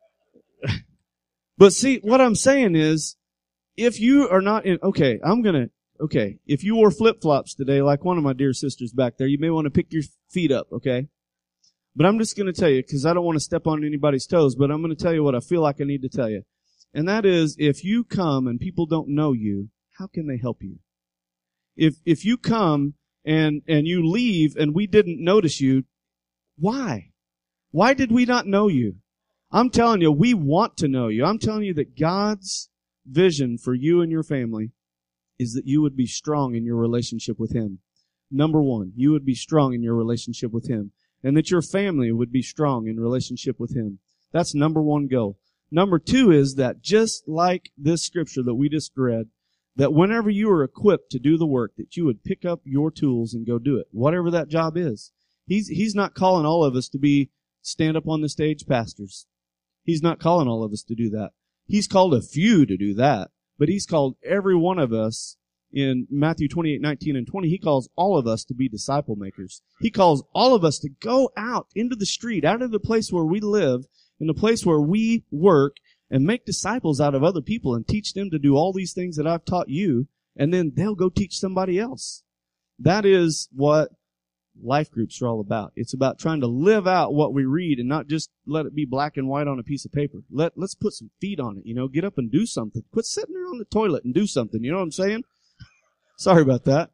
But see, what I'm saying is, if you are not in, okay, I'm gonna, okay, if you wore flip-flops today, like one of my dear sisters back there, you may want to pick your feet up, okay? But I'm just gonna tell you, because I don't want to step on anybody's toes, but I'm gonna tell you what I feel like I need to tell you. And that is, if you come and people don't know you, how can they help you? If, if you come and, and you leave and we didn't notice you, why? Why did we not know you? I'm telling you, we want to know you. I'm telling you that God's vision for you and your family is that you would be strong in your relationship with Him. Number one, you would be strong in your relationship with Him. And that your family would be strong in relationship with Him. That's number one goal. Number two is that just like this scripture that we just read, that whenever you are equipped to do the work, that you would pick up your tools and go do it. Whatever that job is. He's, he's not calling all of us to be stand up on the stage pastors. He's not calling all of us to do that. He's called a few to do that, but He's called every one of us in Matthew twenty-eight, nineteen, and twenty. He calls all of us to be disciple makers. He calls all of us to go out into the street, out of the place where we live, in the place where we work, and make disciples out of other people and teach them to do all these things that I've taught you, and then they'll go teach somebody else. That is what life groups are all about. It's about trying to live out what we read and not just let it be black and white on a piece of paper. Let, let's put some feet on it, you know, get up and do something. Quit sitting there on the toilet and do something, you know what I'm saying? Sorry about that.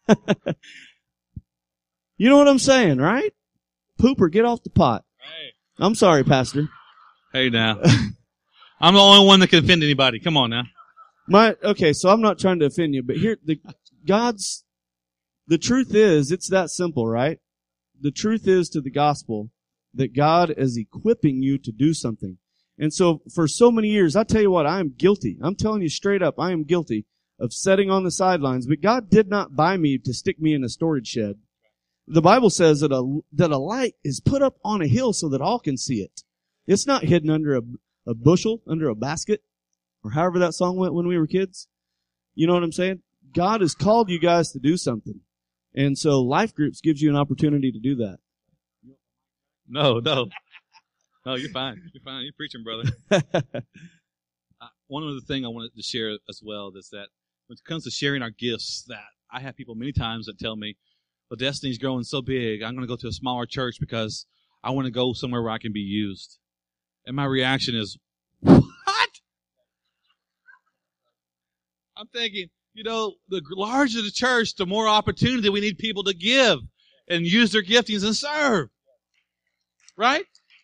You know what I'm saying, right? Pooper, get off the pot. Hey. I'm sorry, Pastor. Hey now. I'm the only one that can offend anybody. Come on now. My, okay, so I'm not trying to offend you, but here, the, God's, the truth is, it's that simple, right? The truth is to the gospel that God is equipping you to do something. And so for so many years, I tell you what, I am guilty. I'm telling you straight up, I am guilty of sitting on the sidelines, but God did not buy me to stick me in a storage shed. The Bible says that a, that a light is put up on a hill so that all can see it. It's not hidden under a, a bushel, under a basket, or however that song went when we were kids. You know what I'm saying? God has called you guys to do something. And so life groups gives you an opportunity to do that. No, no. No, you're fine. You're fine. You're preaching, brother. uh, one other thing I wanted to share as well is that when it comes to sharing our gifts, that I have people many times that tell me, well, Destiny's growing so big, I'm going to go to a smaller church because I want to go somewhere where I can be used. And my reaction is, what? I'm thinking, you know, the larger the church, the more opportunity we need people to give and use their giftings and serve. Right?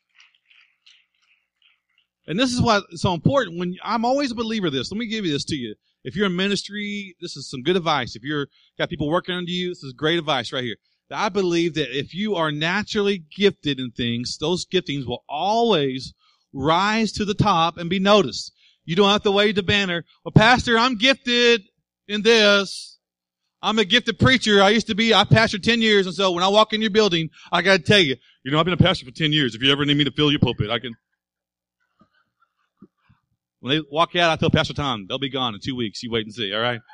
And this is why it's so important. When I'm always a believer of this. Let me give you this to you. If you're in ministry, this is some good advice. If you're got people working under you, this is great advice right here. I believe that if you are naturally gifted in things, those giftings will always rise to the top and be noticed. You don't have to wave the banner. Well, Pastor, I'm gifted in this. I'm a gifted preacher. I used to be, I pastored ten years, and so when I walk in your building, I got to tell you, you know, I've been a pastor for ten years. If you ever need me to fill your pulpit, I can. When they walk out, I tell Pastor Tom, they'll be gone in two weeks. You wait and see, all right?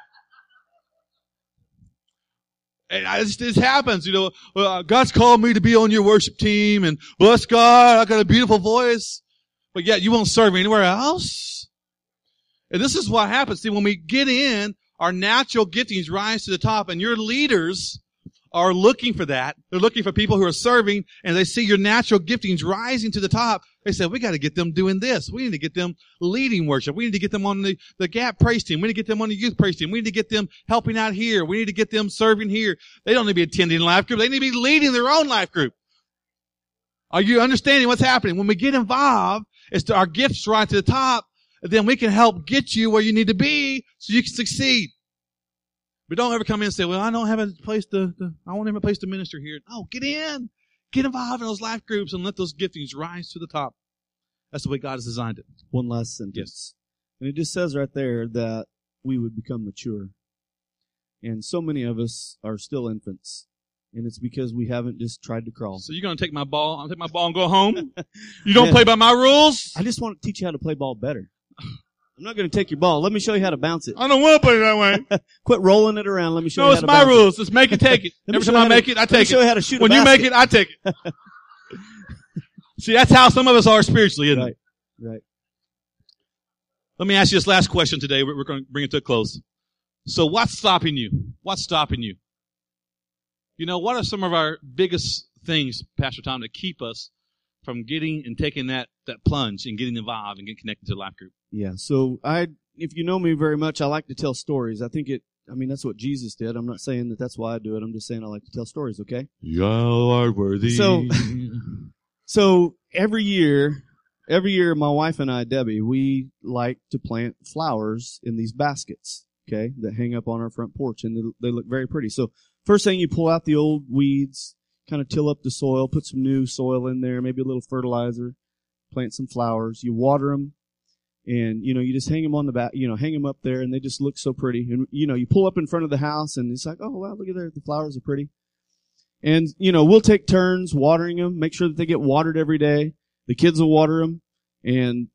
And I, this, this happens, you know. Well, God's called me to be on your worship team, and bless God, I got a beautiful voice. But yet you won't serve me anywhere else. And this is what happens. See, when we get in, our natural giftings rise to the top, and your leaders are looking for that. They're looking for people who are serving, and they see your natural giftings rising to the top. They say, we got to get them doing this. We need to get them leading worship. We need to get them on the, the Gap praise team. We need to get them on the youth praise team. We need to get them helping out here. We need to get them serving here. They don't need to be attending a life group. They need to be leading their own life group. Are you understanding what's happening? When we get involved, it's to our gifts rise to the top, and then we can help get you where you need to be so you can succeed. But don't ever come in and say, well, I don't have a place to, to I won't have a place to minister here. No, get in. Get involved in those life groups and let those giftings rise to the top. That's the way God has designed it. One last sentence. Yes. And it just says right there that we would become mature. And so many of us are still infants. And it's because we haven't just tried to crawl. So you're going to take my ball, I'll take my ball and go home? You don't play by my rules? I just want to teach you how to play ball better. I'm not going to take your ball. Let me show you how to bounce it. I don't want to play it that way. Quit rolling it around. Let me show no, you how to bounce it. No, it's my rules. Just make it, take it. Every time I make to, it, I take it. Let me show you how to shoot When a you basket. make it, I take it. See, that's how some of us are spiritually, isn't right, it? Right. Let me ask you this last question today. We're, we're going to bring it to a close. So what's stopping you? What's stopping you? You know, what are some of our biggest things, Pastor Tom, that keep us from getting and taking that, that plunge and getting involved and getting connected to the life group? Yeah. So I, if you know me very much, I like to tell stories. I think it, I mean, that's what Jesus did. I'm not saying that that's why I do it. I'm just saying I like to tell stories. Okay. You are worthy. So, so every year, every year, my wife and I, Debbie, we like to plant flowers in these baskets, okay, that hang up on our front porch, and they, they look very pretty. So first thing, you pull out the old weeds, kind of till up the soil, put some new soil in there, maybe a little fertilizer, plant some flowers. You water them, and, you know, you just hang them on the back, you know, hang them up there, and they just look so pretty. And, you know, you pull up in front of the house, and it's like, oh, wow, look at that, the flowers are pretty. And, you know, we'll take turns watering them, make sure that they get watered every day. The kids will water them, and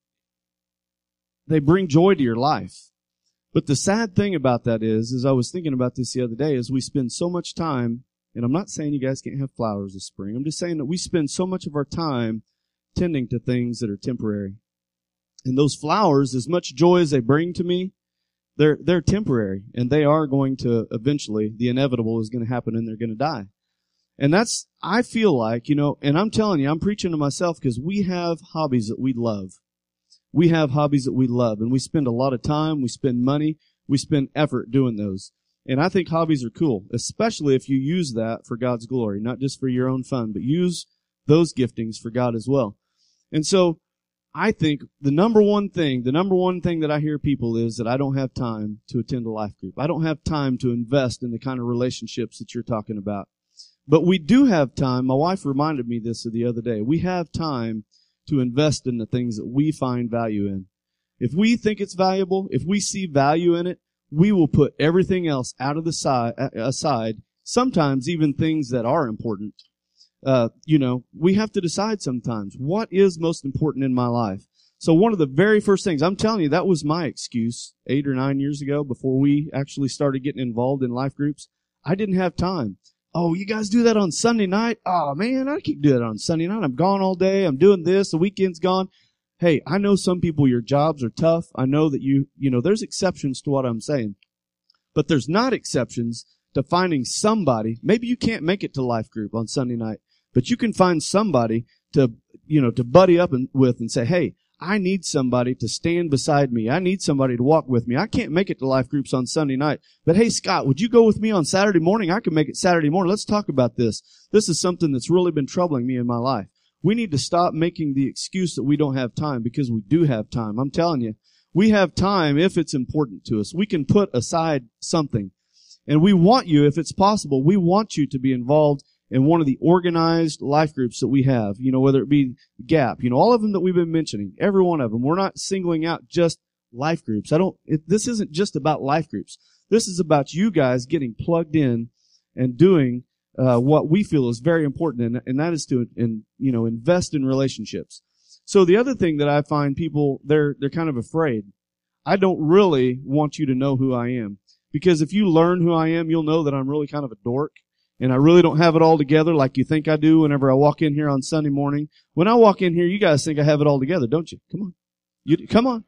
they bring joy to your life. But the sad thing about that is, as I was thinking about this the other day, is we spend so much time, and I'm not saying you guys can't have flowers this spring. I'm just saying that we spend so much of our time tending to things that are temporary. And those flowers, as much joy as they bring to me, they're, they're temporary, and they are going to eventually, the inevitable is going to happen, and they're going to die. And that's, I feel like, you know, and I'm telling you, I'm preaching to myself because we have hobbies that we love. We have hobbies that we love, and we spend a lot of time, we spend money, we spend effort doing those. And I think hobbies are cool, especially if you use that for God's glory, not just for your own fun, but use those giftings for God as well. And so I think the number one thing, the number one thing that I hear people is that I don't have time to attend a life group. I don't have time to invest in the kind of relationships that you're talking about. But we do have time. My wife reminded me this the other day. We have time to invest in the things that we find value in. If we think it's valuable, if we see value in it, we will put everything else out of the side, aside, sometimes even things that are important. Uh, you know, we have to decide sometimes, what is most important in my life? So one of the very first things, I'm telling you, that was my excuse eight or nine years ago before we actually started getting involved in life groups. I didn't have time. Oh, you guys do that on Sunday night? Oh, man, I can't do that on Sunday night. I'm gone all day. I'm doing this. The weekend's gone. Hey, I know some people, your jobs are tough. I know that you, you know, there's exceptions to what I'm saying. But there's not exceptions to finding somebody. Maybe you can't make it to life group on Sunday night, but you can find somebody to, you know, to buddy up and, with and say, hey, I need somebody to stand beside me. I need somebody to walk with me. I can't make it to life groups on Sunday night. But hey, Scott, would you go with me on Saturday morning? I can make it Saturday morning. Let's talk about this. This is something that's really been troubling me in my life. We need to stop making the excuse that we don't have time, because we do have time. I'm telling you, we have time if it's important to us. We can put aside something. And we want you, if it's possible, we want you to be involved in one of the organized life groups that we have, you know, whether it be Gap, you know, all of them that we've been mentioning, every one of them. We're not singling out just life groups. I don't, it, this isn't just about life groups. This is about you guys getting plugged in and doing uh, what we feel is very important, and, and that is to, in, you know, invest in relationships. So the other thing that I find people, they're, they're kind of afraid. I don't really want you to know who I am, because if you learn who I am, you'll know that I'm really kind of a dork. And I really don't have it all together like you think I do whenever I walk in here on Sunday morning. When I walk in here, you guys think I have it all together, don't you? Come on. You, come on.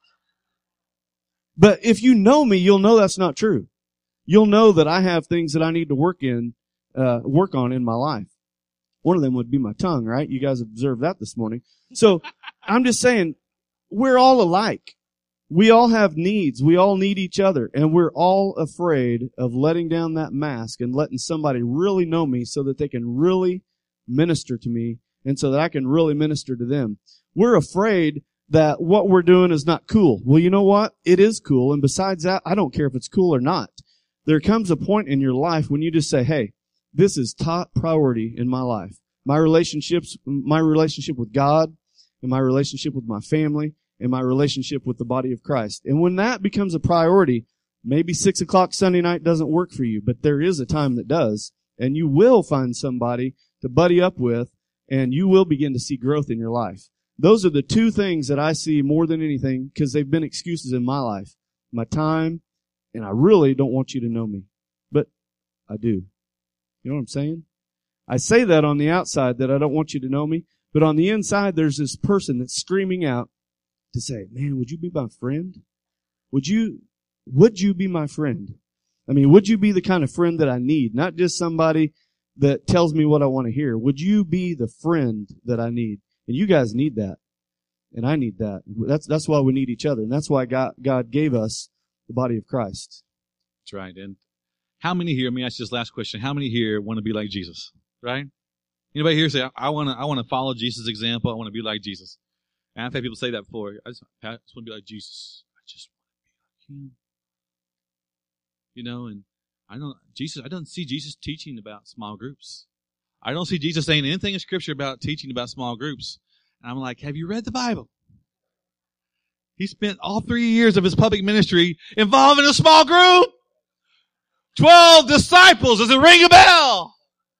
But if you know me, you'll know that's not true. You'll know that I have things that I need to work in, uh, work on in my life. One of them would be my tongue, right? You guys observed that this morning. So I'm just saying, we're all alike. We all have needs. We all need each other. And we're all afraid of letting down that mask and letting somebody really know me so that they can really minister to me and so that I can really minister to them. We're afraid that what we're doing is not cool. Well, you know what? It is cool. And besides that, I don't care if it's cool or not. There comes a point in your life when you just say, hey, this is top priority in my life. My relationships, my relationship with God and my relationship with my family and my relationship with the body of Christ. And when that becomes a priority, maybe six o'clock Sunday night doesn't work for you, but there is a time that does. And you will find somebody to buddy up with, and you will begin to see growth in your life. Those are the two things that I see more than anything, because they've been excuses in my life. My time, and I really don't want you to know me. But I do. You know what I'm saying? I say that on the outside, that I don't want you to know me, but on the inside there's this person that's screaming out to say, man, would you be my friend? Would you, would you be my friend? I mean, would you be the kind of friend that I need? Not just somebody that tells me what I want to hear. Would you be the friend that I need? And you guys need that. And I need that. That's, that's why we need each other. And that's why God, God gave us the body of Christ. That's right. And how many here, let me ask you this last question. How many here want to be like Jesus? Right? Anybody here say, I want to, I want to follow Jesus' example. I want to be like Jesus. And I've had people say that before. I just, I just want to be like Jesus. I just want to be like him. You know, and I don't, Jesus, I don't see Jesus teaching about small groups. I don't see Jesus saying anything in Scripture about teaching about small groups. And I'm like, have you read the Bible? He spent all three years of his public ministry involved in a small group. Twelve disciples. Does it ring a bell?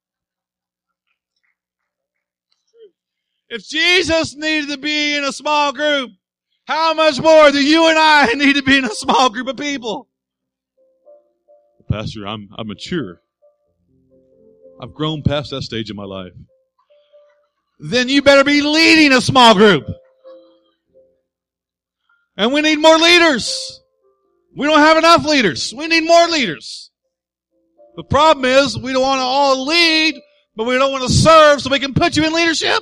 If Jesus needed to be in a small group, how much more do you and I need to be in a small group of people? Pastor, I'm, I'm mature. I've grown past that stage in my life. Then you better be leading a small group. And we need more leaders. We don't have enough leaders. We need more leaders. The problem is we don't want to all lead, but we don't want to serve, so we can put you in leadership.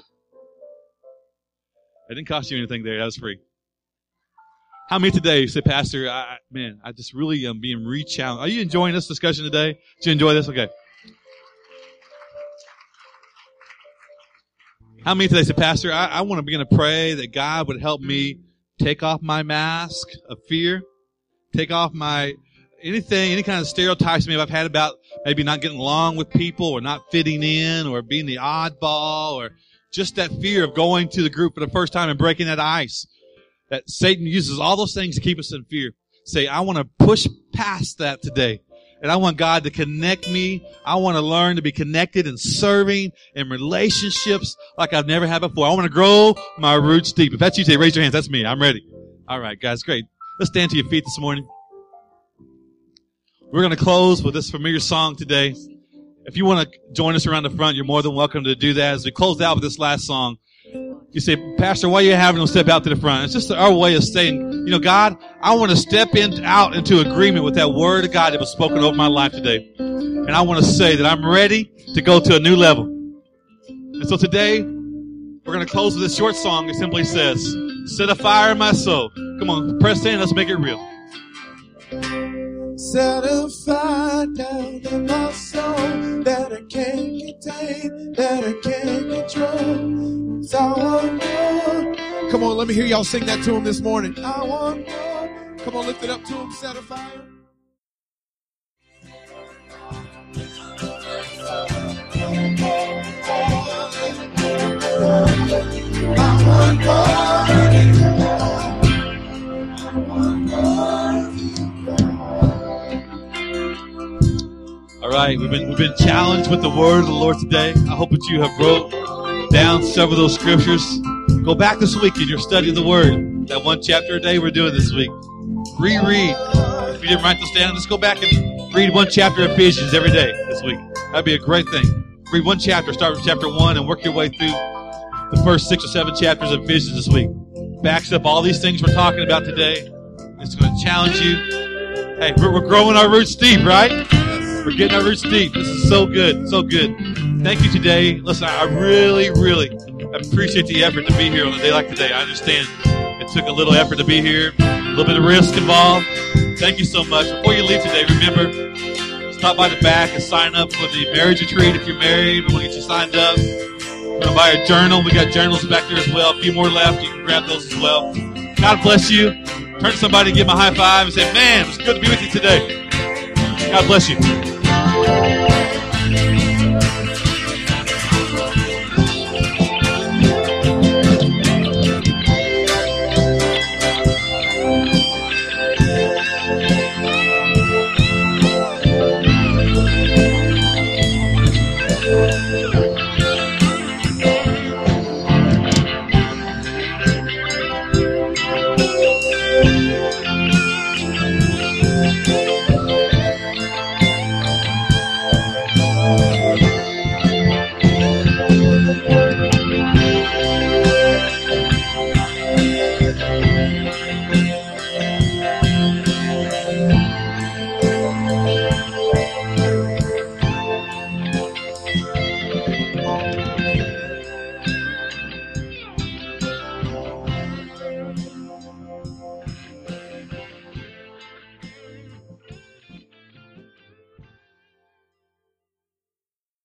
It didn't cost you anything there. That was free. How many today say, Pastor, I, man, I just really am being re-challenged. Are you enjoying this discussion today? Did you enjoy this? Okay. How many today say, Pastor, I, I want to begin to pray that God would help me take off my mask of fear, take off my anything, any kind of stereotypes maybe I've had about maybe not getting along with people or not fitting in or being the oddball or just that fear of going to the group for the first time and breaking that ice. That Satan uses all those things to keep us in fear. Say, I want to push past that today. And I want God to connect me. I want to learn to be connected and serving in relationships like I've never had before. I want to grow my roots deep. If that's you today, raise your hands. That's me. I'm ready. All right, guys, great. Let's stand to your feet this morning. We're going to close with this familiar song today. If you want to join us around the front, you're more than welcome to do that. As we close out with this last song, you say, Pastor, why are you having them step out to the front? It's just our way of saying, you know, God, I want to step in, out into agreement with that word of God that was spoken over my life today. And I want to say that I'm ready to go to a new level. And so today, we're going to close with this short song. It simply says, set a fire in my soul. Come on, press in. Let's make it real. Set a fire down in my soul that I can't contain, that I can't control. So I want more. Come on, let me hear y'all sing that to him this morning. I want more. Come on, lift it up to him. Set a fire. I want more. I want more. All right, we've been we've been challenged with the word of the Lord today. I hope that you have wrote down several of those scriptures. Go back this week in your study of the word. That one chapter a day we're doing this week. Reread. If you didn't write those down, just go back and read one chapter of Ephesians every day this week. That'd be a great thing. Read one chapter, start with chapter one, and work your way through the first six or seven chapters of Ephesians this week. Backs up all these things we're talking about today. It's going to challenge you. Hey, we're, we're growing our roots deep, right? We're getting our roots deep. This is so good, so good. Thank you today. Listen, I really, really appreciate the effort to be here on a day like today. I understand it took a little effort to be here, a little bit of risk involved. Thank you so much. Before you leave today, remember, stop by the back and sign up for the marriage retreat if you're married. We want to get you signed up. We're going to buy a journal. We got journals back there as well. A few more left. You can grab those as well. God bless you. Turn to somebody and give them a high five and say, man, it's good to be with you today. God bless you.